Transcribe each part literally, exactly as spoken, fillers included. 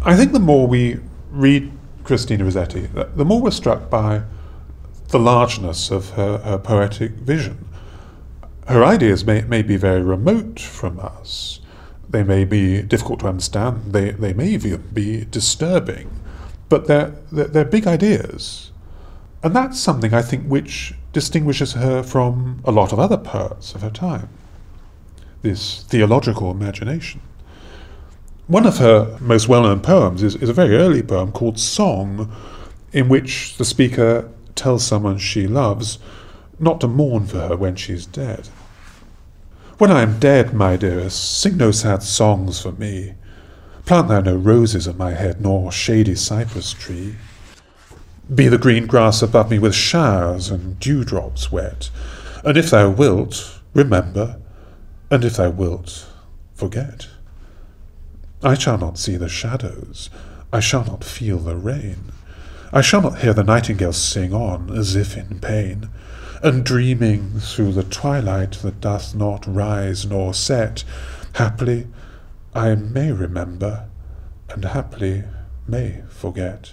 I think the more we read Christina Rossetti, the more we're struck by the largeness of her, her poetic vision. Her ideas may, may be very remote from us. They may be difficult to understand. They, they may even be disturbing. But they're, they're, they're big ideas. And that's something, I think, which distinguishes her from a lot of other poets of her time. This theological imagination. One of her most well-known poems is, is a very early poem called Song, in which the speaker tells someone she loves not to mourn for her when she's dead. When I am dead, my dearest, sing no sad songs for me. Plant thou no roses at my head, nor shady cypress tree. Be the green grass above me with showers and dewdrops wet. And if thou wilt, remember, and if thou wilt, forget. I shall not see the shadows, I shall not feel the rain. I shall not hear the nightingale sing on, as if in pain, and dreaming through the twilight that doth not rise nor set, haply I may remember, and haply may forget.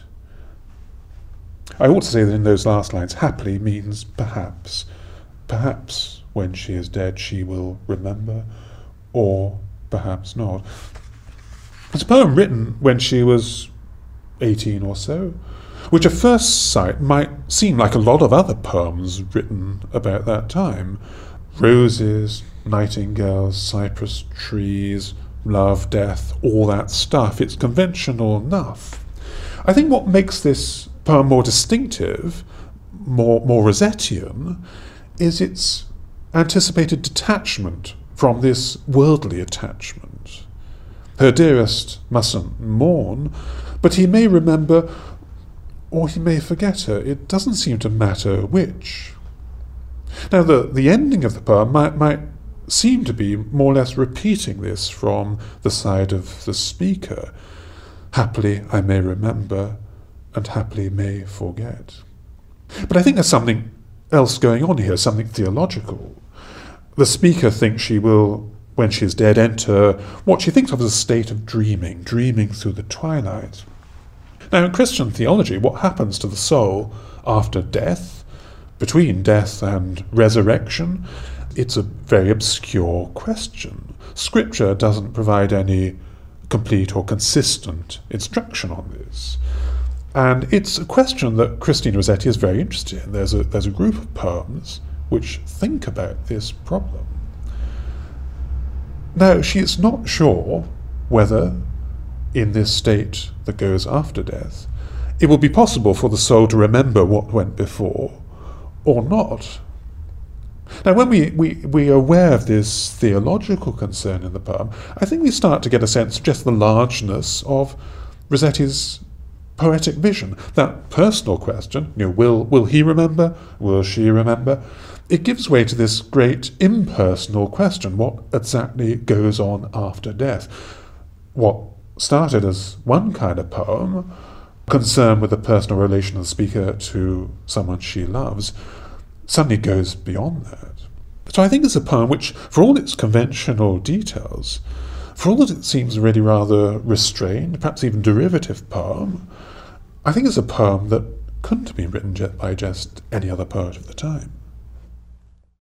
I ought to say that in those last lines, happily means perhaps. Perhaps when she is dead she will remember, or perhaps not. It's a poem written when she was eighteen or so, which at first sight might seem like a lot of other poems written about that time. Roses, nightingales, cypress trees, love, death, all that stuff. It's conventional enough. I think what makes this poem more distinctive, more, more Rossettian, is its anticipated detachment from this worldly attachment. Her dearest mustn't mourn, but he may remember or he may forget her. It doesn't seem to matter which. Now, the, the ending of the poem might, might seem to be more or less repeating this from the side of the speaker. Happily I may remember, and happily may forget. But I think there's something else going on here, something theological. The speaker thinks she will, when she is dead, enter what she thinks of as a state of dreaming, dreaming through the twilight. Now, in Christian theology, what happens to the soul after death, between death and resurrection, it's a very obscure question. Scripture doesn't provide any complete or consistent instruction on this. And it's a question that Christina Rossetti is very interested in. There's a, there's a group of poems which think about this problem. Now, she is not sure whether, in this state that goes after death, it will be possible for the soul to remember what went before or not. Now, when we, we, we are aware of this theological concern in the poem, I think we start to get a sense of just the largeness of Rossetti's poetic vision. That personal question, you know, will, will he remember? Will she remember? It gives way to this great impersonal question, what exactly goes on after death? What started as one kind of poem, concerned with the personal relation of the speaker to someone she loves, suddenly goes beyond that. So I think it's a poem which, for all its conventional details, for all that it seems really rather restrained, perhaps even derivative poem, I think it's a poem that couldn't have been written by just any other poet of the time.